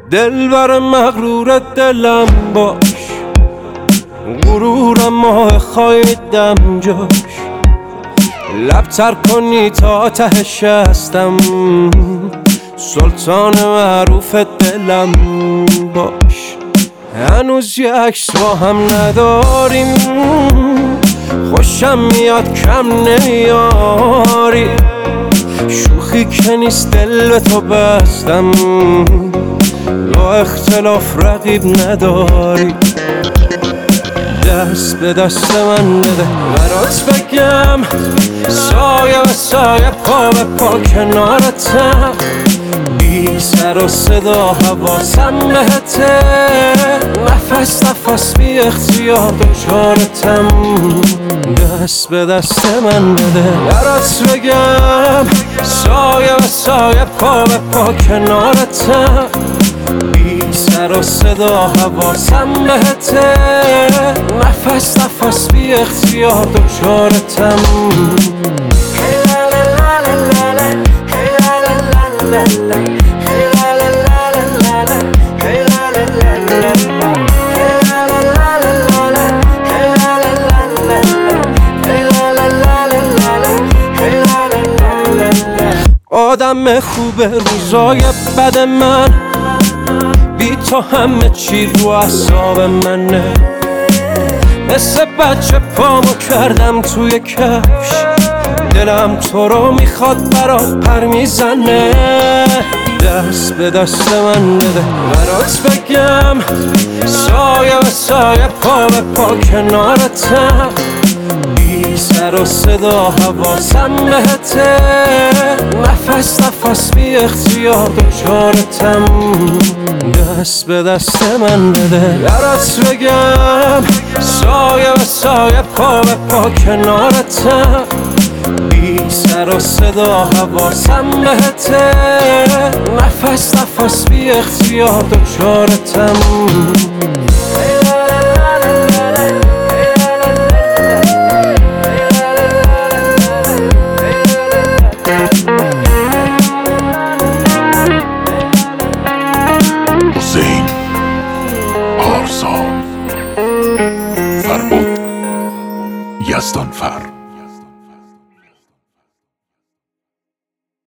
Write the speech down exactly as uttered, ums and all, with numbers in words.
دلبر مغرور دلم باش، غرورم ماه خواهیدم جاش. لب تر کنی تا تهش هستم، سلطان معروف دلم باش. هنوز یه عکس با هم نداریم، خوشم میاد کم نمیاری. شوخی که نیست دل به تو بستم، با اختلاف رقیب نداری. دست به دست من بده برات بگم، سایه به سایه پا به پا کنارتم. بی سر و صدا حواسم بهته، نفس نفس بی اختیار دچارتم. دست به دست من بده برات بگم، سایه به سایه پا به پا کنارتم. بی سر و صدا حواسم بهته، نفس نفس بی اختیار دچارتم. آدم خوب روزای بد من، بی تو همه چی رو اعصاب منه. مثل بچه پامو کردم توی کفش، دلم تو رو میخواد برات پر میزنه. دست به دست من بده برات بگم، سایه به سایه پا به پا کنارتم. بی سر و صدا حواسم بهته، نفس نفس بی اختیار دچارتم. دست به دست من بده برات بگم، سایه به سایه پا به پا کنارتم. بی سر و صدا حواسم بهته، نفس نفس بی اختیار دچارتم. حسین آرزا فربود یزدانفر.